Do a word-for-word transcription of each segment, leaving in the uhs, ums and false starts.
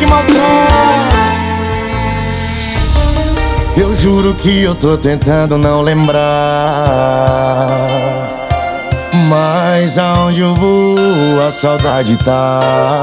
maltrata. Eu juro que eu tô tentando não lembrar, mas aonde eu vou a saudade tá.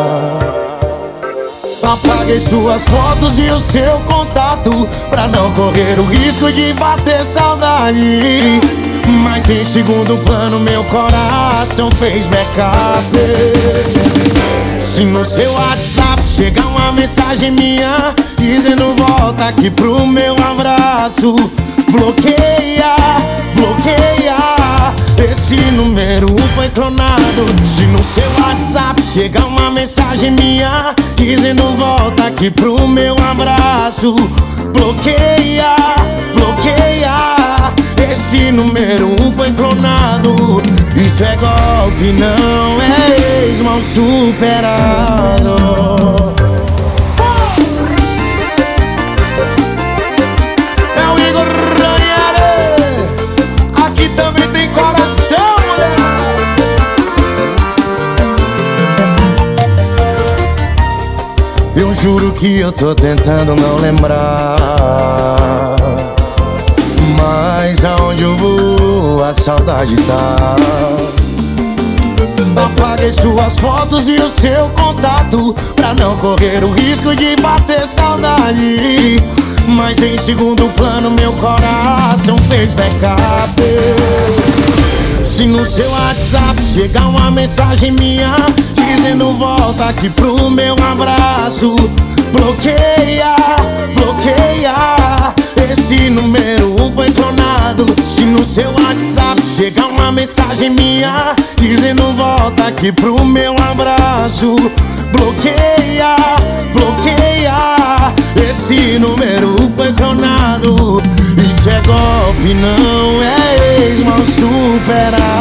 Apaguei suas fotos e o seu contato pra não correr o risco de bater saudade. Mas em segundo plano meu coração fez backup. Se no seu WhatsApp chegar uma mensagem minha dizendo volta aqui pro meu abraço, bloqueia, bloqueia. Esse número foi clonado. Se no seu WhatsApp chegar uma mensagem minha dizendo volta aqui pro meu abraço, bloqueia, bloqueia. Esse número foi clonado. Isso é golpe, não é ex mal superado. É o Igor Ranieri. Aqui também tem coração, mulher. Eu juro que eu tô tentando não lembrar, mas aonde eu vou a saudade tá. Apaguei suas fotos e o seu contato pra não correr o risco de bater saudade. Mas em segundo plano meu coração fez backup. Se no seu WhatsApp chegar uma mensagem minha dizendo volta aqui pro meu abraço, bloqueia, bloqueia. Esse número foi clonado. Se no seu WhatsApp chegar uma mensagem minha dizendo volta aqui pro meu abraço, bloqueia, bloqueia. Esse número foi clonado. Isso é golpe, não é ex mal superado.